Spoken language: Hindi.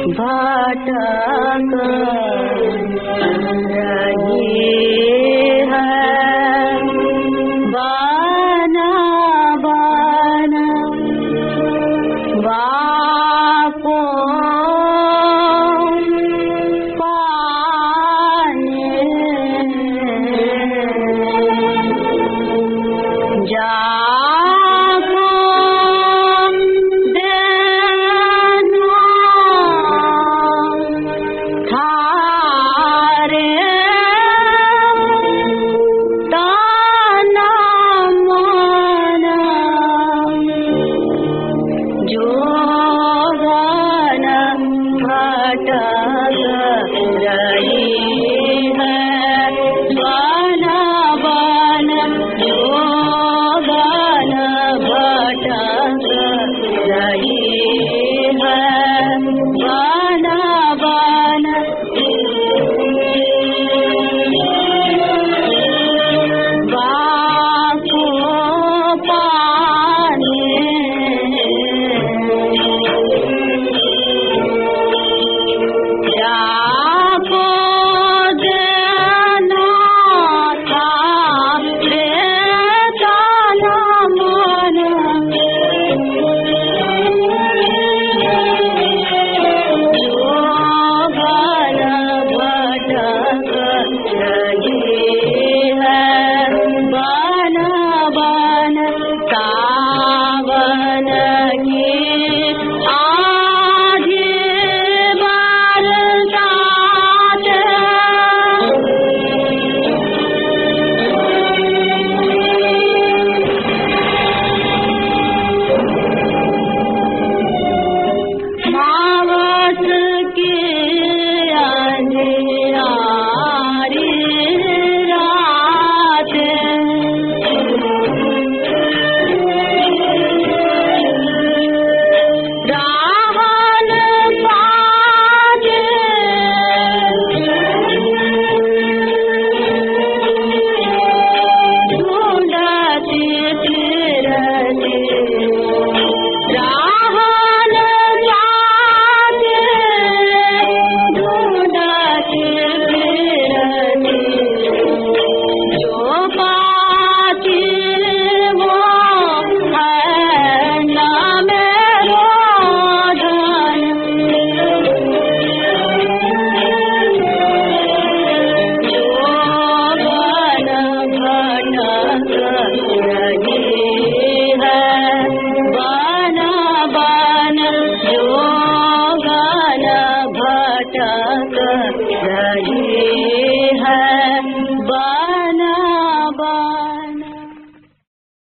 भटक रही है बन बन बाको पाने जाको देना थारे ताना मन जोगन भटक रही है बन बन जोगन भटक रही है बन बन बाको पाने जाको देना थारे ताना मन जोगन भटक रही है बन बन सावन की आधी बरसात मावस की अंधियारी रात रावण पाजे ढूंढती फिरती रावण पाजे ढूंढती फिरती जो पाती वो है न मेरो धन जोगन भटक रही है बन बन जोगन भटक रही